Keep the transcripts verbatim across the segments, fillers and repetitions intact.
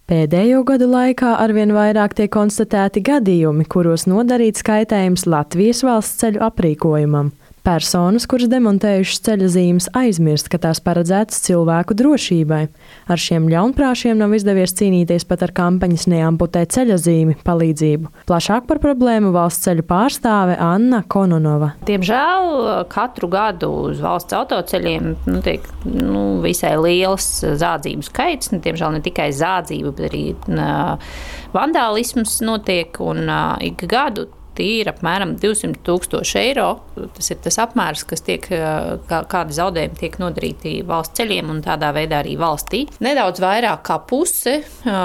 Pēdējo gadu laikā arvien vairāk tiek konstatēti gadījumi, kuros nodarīts kaitējums Latvijas valsts ceļu aprīkojumam. Personas, kuras demontējušas ceļa zīmes, aizmirst, ka tās paredzētas cilvēku drošībai. Ar šiem ļaunprāšiem nav izdevies cīnīties pat ar kampaņas Neamputē ceļa zīmi palīdzību. Plašāk par problēmu valsts ceļu pārstāve Anna Kononova. Diemžēl katru gadu uz valsts autoceļiem nu, tiek nu, visai liels zādzību skaits. Diemžēl ne tikai zādzība, bet arī uh, vandālisms notiek un uh, ik gadu tie ir apmēram divsimt tūkstoši eiro. Tas ir tas apmērs, kas tiek, kā, kādi zaudējumi tiek nodarīti valsts ceļiem un tādā veidā arī valstī. Nedaudz vairāk kā puse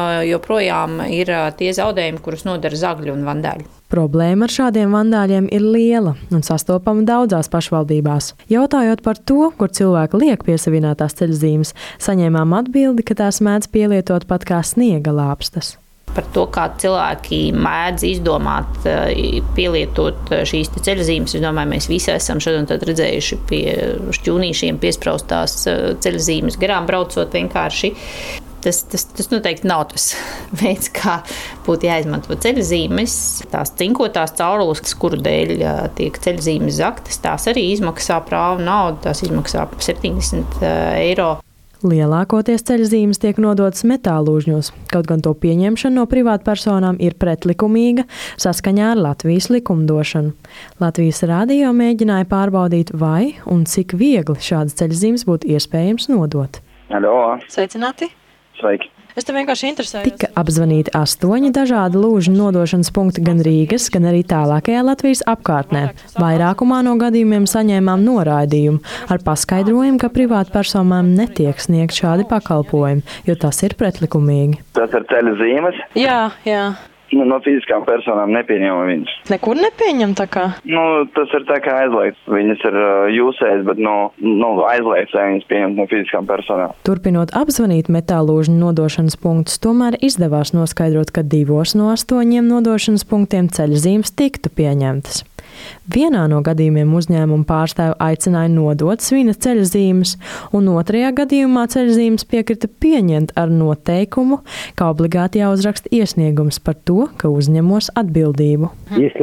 joprojām ir tie zaudējumi, kurus nodara zagļi un vandāļi. Problēma ar šādiem vandāļiem ir liela un sastopama daudzās pašvaldībās. Jautājot par to, kur cilvēki liek piesavinātās ceļzīmes, saņēmām atbildi, ka tās mēdz pielietot pat kā sniega lāpstas. Par to, kā cilvēki mēdz izdomāt, pielietot šīs ceļzīmes. Es domāju, mēs visi esam šodien redzējuši pie šķūnīšiem piespraustās ceļzīmes garām braucot vienkārši. Tas, tas, tas noteikti nav tas veids, kā būtu jāizmanto ceļzīmes. Tās cinkotās caurules, kuru dēļ tiek ceļzīmes zaktas, tās arī izmaksā prāvu naudu, tās izmaksā septiņdesmit eiro. Lielākoties ceļzīmes tiek nodotas metālūžņos, kaut gan to pieņemšana no privātpersonām ir pretlikumīga saskaņā ar Latvijas likumdošanu. Latvijas radio mēģināja pārbaudīt, vai un cik viegli šādas ceļzīmes būtu iespējams nodot. Halo. Sveicināti! Sveiki! Es te vienkārši interesēju. Tika apzvanīti astoņi dažādi lūžņu nodošanas punkti gan Rīgas, gan arī tālākajā Latvijas apkārtnē. Vairākumā no gadījumiem saņēmām noraidījumu ar paskaidrojumu, ka privātpersonām netiek sniegt šādi pakalpojumi, jo tas ir pretlikumīgi. Tas ir ceļa zīmes? Jā, jā. Nu, no fiziskām personām nepieņemam viņas. Nekur nepieņem tā kā? Nu, tas ir tā kā aizliegts. Viņas ir uh, jūsējas, bet no, no aizliegts, lai viņas pieņemt no fiziskām personām. Turpinot apzvanīt metālūžņu nodošanas punktus, tomēr izdevās noskaidrot, ka divos no astoņiem nodošanas punktiem ceļzīmes tiktu pieņemtas. Vienā no gadījumiem uzņēmuma pārstāve aicināja nodot svina ceļzīmes, un otrajā gadījumā ceļzīmes piekrita pieņemt ar noteikumu, ka obligāti jāuzraksta iesniegums par to, ka uzņemos atbildību.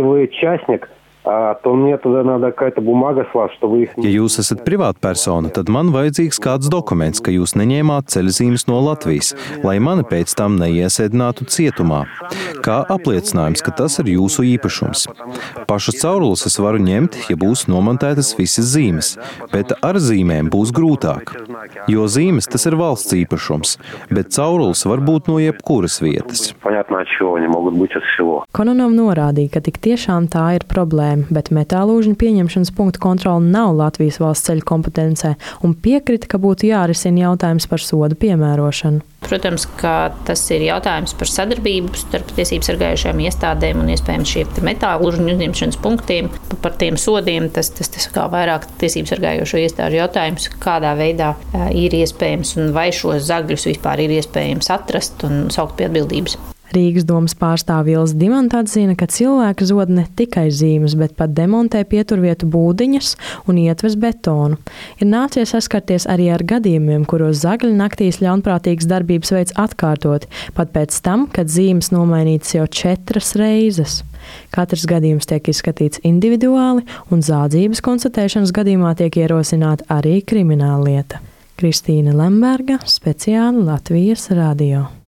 то мне туда надо какая-то бумага слать, что вы их... Ja jūs esat privātpersona, tad man vajadzīgs kāds dokuments, ka jūs neņēmāt ceļzīmes no Latvijas, lai mani pēc tam neiesēdinātu cietumā. Kā apliecinājums, ka tas ir jūsu īpašums. Pašas caurules es varu ņemt, ja būs nomontētas visas zīmes, bet ar zīmēm būs grūtāk. Jo zīmes tas ir valsts īpašums, bet caurules var būt no jebkuras vietas. Kononov norādīja, ka tik tiešām tā ir problēma, bet metālūžņu pieņemšanas punktu kontrole nav Latvijas valsts ceļu kompetencē un piekrita, ka būtu jārisina jautājums par sodu piemērošanu. Protams, ka tas ir jautājums par sadarbību starp tiesību sargājušajām iestādēm un iespējams šiem metālūžņu uzņemšanas punktiem. Par tiem sodiem tas, tas, tas kā vairāk tiesību sargājušo iestāžu jautājums, kādā veidā ir iespējams un vai šos zagļus vispār ir iespējams atrast un saukt pie atbildības. Rīgas domas pārstāve Vils Dimanta atzina, ka cilvēki zod ne tikai zīmes, bet pat demontē pieturvietu būdiņas un ietves betonu. Ir nācies saskarties arī ar gadījumiem, kuros zagļi naktīs ļaunprātīgas darbības veids atkārtoti, pat pēc tam, kad zīmes nomainītas jau četras reizes. Katrs gadījums tiek izskatīts individuāli un zādzības konstatēšanas gadījumā tiek ierosināta arī krimināllieta. Kristīna Lemberga, speciāli Latvijas radio.